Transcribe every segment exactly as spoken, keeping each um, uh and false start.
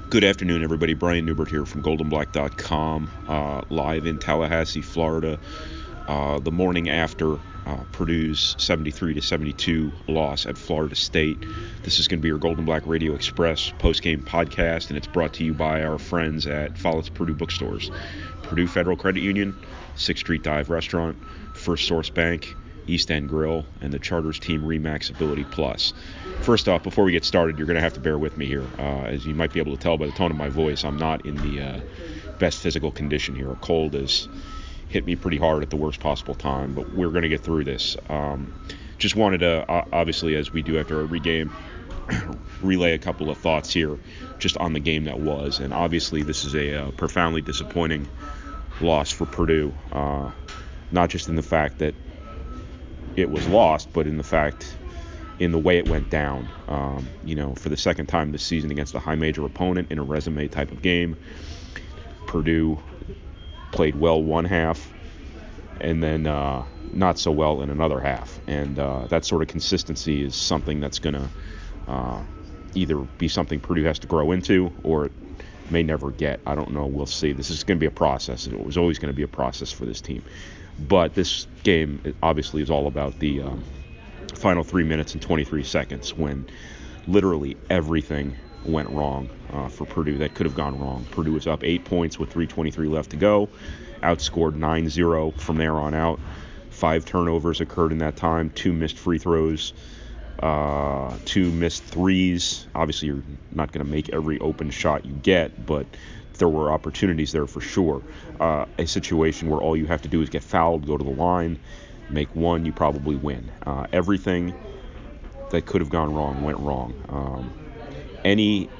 Good afternoon, everybody. Brian Newbert here from golden black dot com, uh, live in Tallahassee, Florida. Uh, the morning after uh, Purdue's seventy-three to seventy-two loss at Florida State. This is going to be your Golden Black Radio Express post-game podcast, and it's brought to you by our friends at Follett's Purdue Bookstores, Purdue Federal Credit Union, sixth Street Dive Restaurant, First Source Bank, East End Grill, and the Charters Team Remax Ability Plus. First off, before we get started, you're going to have to bear with me here. Uh, as you might be able to tell by the tone of my voice, I'm not in the uh, best physical condition here. A cold has hit me pretty hard at the worst possible time, but we're going to get through this. Um, just wanted to, uh, obviously, as we do after every game, relay a couple of thoughts here just on the game that was. And obviously, this is a uh, profoundly disappointing loss for Purdue, uh, not just in the fact that it was lost, but in the fact in the way it went down. Um, you know, for the second time this season against a high major opponent in a resume type of game, Purdue played well one half and then uh, not so well in another half. And uh, that sort of consistency is something that's going to uh, either be something Purdue has to grow into or it may never get. I don't know. We'll see. This is going to be a process. It was always going to be a process for this team. But this game obviously is all about the um, final three minutes and twenty-three seconds when literally everything went wrong uh, for Purdue that could have gone wrong. Purdue was up eight points with three twenty-three left to go, outscored nine zero from there on out. Five turnovers occurred in that time, two missed free throws, uh, two missed threes. Obviously, you're not going to make every open shot you get, but there were opportunities there for sure. Uh, a situation where all you have to do is get fouled, go to the line, make one, you probably win. Uh, everything that could have gone wrong went wrong. Um, any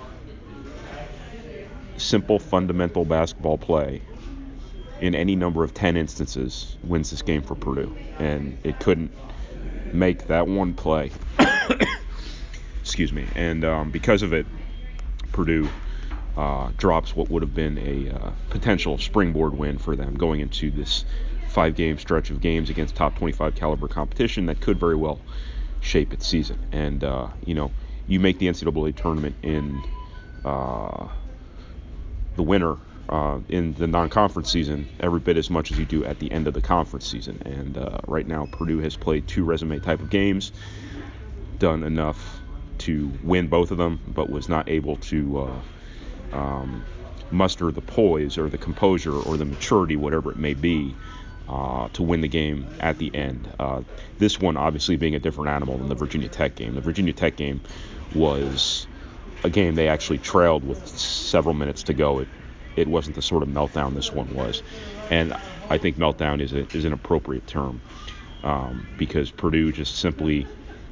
simple fundamental basketball play in any number of ten instances wins this game for Purdue, and it couldn't make that one play. Excuse me. And um, because of it, Purdue Uh, drops what would have been a uh, potential springboard win for them going into this five-game stretch of games against top twenty-five caliber competition that could very well shape its season. And, uh, you know, you make the N C double A tournament in uh, the winter uh, in the non-conference season every bit as much as you do at the end of the conference season. And uh, right now Purdue has played two resume type of games, done enough to win both of them, but was not able to uh, Um, muster the poise or the composure or the maturity, whatever it may be, uh, to win the game at the end. Uh, this one obviously being a different animal than the Virginia Tech game. The Virginia Tech game was a game they actually trailed with several minutes to go. It it wasn't the sort of meltdown this one was. And I think meltdown is, a, is an appropriate term um, because Purdue just simply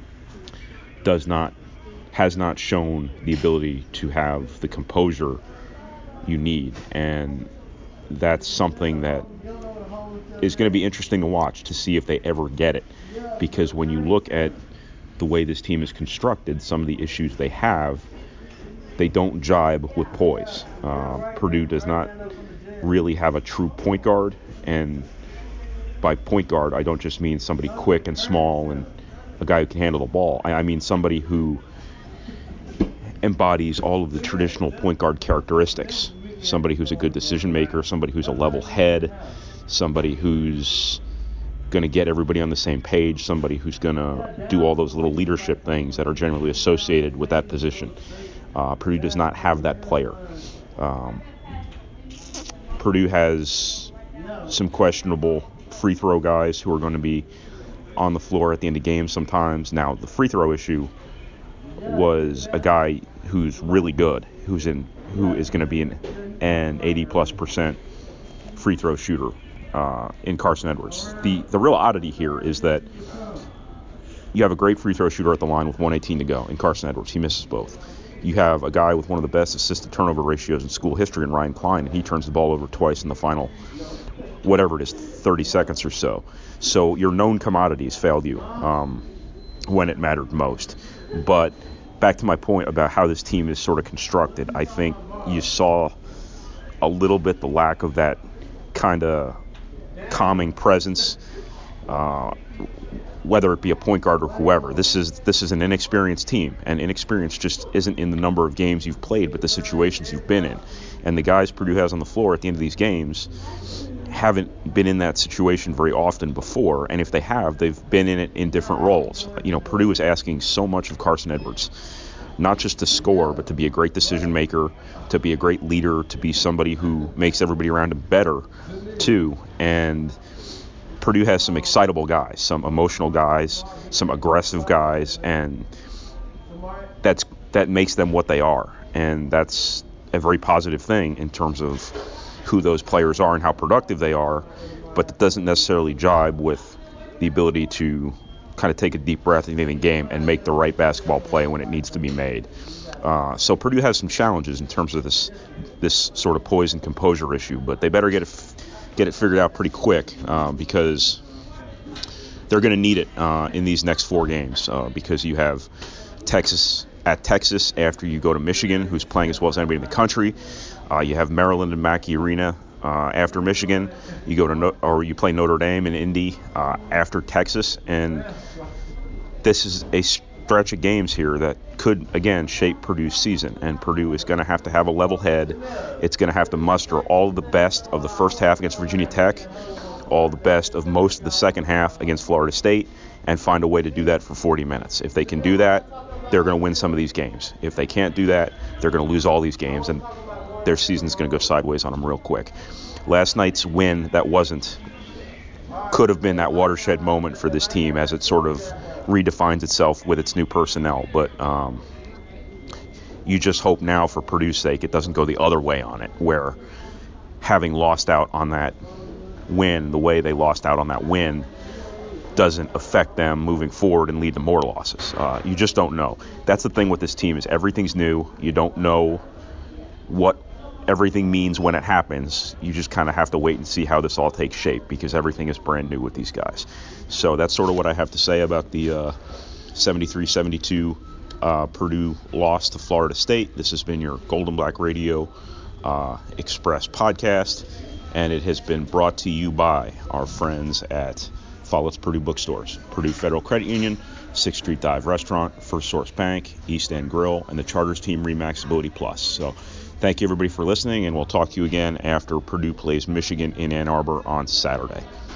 does not has not shown the ability to have the composure you need. And that's something that is going to be interesting to watch to see if they ever get it. Because when you look at the way this team is constructed, some of the issues they have, they don't jibe with poise. Uh, Purdue does not really have a true point guard. And by point guard, I don't just mean somebody quick and small and a guy who can handle the ball. I, I mean somebody who embodies all of the traditional point guard characteristics. Somebody who's a good decision maker, somebody who's a level head, somebody who's going to get everybody on the same page, somebody who's going to do all those little leadership things that are generally associated with that position. Uh, Purdue does not have that player. Um, Purdue has some questionable free throw guys who are going to be on the floor at the end of games sometimes. Now, the free throw issue was a guy who's really good, who's in, who is going to be an, an eighty plus percent free throw shooter uh, in Carson Edwards. The the real oddity here is that you have a great free throw shooter at the line with one eighteen to go in Carson Edwards. He misses both. You have a guy with one of the best assist to turnover ratios in school history in Ryan Klein, and he turns the ball over twice in the final, whatever it is, thirty seconds or so. So your known commodities failed you um, when it mattered most. But back to my point about how this team is sort of constructed, I think you saw a little bit the lack of that kind of calming presence Uh, whether it be a point guard or whoever. This is this is an inexperienced team, and inexperience just isn't in the number of games you've played, but the situations you've been in. And the guys Purdue has on the floor at the end of these games haven't been in that situation very often before, and if they have, they've been in it in different roles. You know, Purdue is asking so much of Carson Edwards, not just to score, but to be a great decision maker, to be a great leader, to be somebody who makes everybody around him better, too. And Purdue has some excitable guys, some emotional guys, some aggressive guys, and that's that makes them what they are. And that's a very positive thing in terms of who those players are and how productive they are, but that doesn't necessarily jibe with the ability to kind of take a deep breath in the game and make the right basketball play when it needs to be made. Uh, so Purdue has some challenges in terms of this this sort of poise and composure issue, but they better get it f- get it figured out pretty quick uh, because they're going to need it uh, in these next four games uh, because you have Texas at Texas after you go to Michigan, who's playing as well as anybody in the country. Uh, you have Maryland and Mackey Arena uh, after Michigan. You go to no- or you play Notre Dame in Indy uh, after Texas, and this is a stretch of games here that could, again, shape Purdue's season. And Purdue is going to have to have a level head. It's going to have to muster all the best of the first half against Virginia Tech, all the best of most of the second half against Florida State, and find a way to do that for forty minutes. If they can do that, they're going to win some of these games. If they can't do that, they're going to lose all these games, and their season's going to go sideways on them real quick. Last night's win, that wasn't, could have been that watershed moment for this team as it sort of redefines itself with its new personnel. But um, you just hope now, for Purdue's sake, it doesn't go the other way on it, where having lost out on that win the way they lost out on that win doesn't affect them moving forward and lead to more losses. Uh, you just don't know. That's the thing with this team, is everything's new. You don't know what everything means when it happens. You just kind of have to wait and see how this all takes shape, because everything is brand new with these guys. So that's sort of what I have to say about the uh, seventy-three seventy-two uh, Purdue loss to Florida State. This has been your Golden Black Radio uh, Express podcast, and it has been brought to you by our friends at Follett's Purdue Bookstores, Purdue Federal Credit Union, sixth Street Dive Restaurant, First Source Bank, East End Grill, and the Charters Team Remax Ability Plus. So thank you, everybody, for listening, and we'll talk to you again after Purdue plays Michigan in Ann Arbor on Saturday.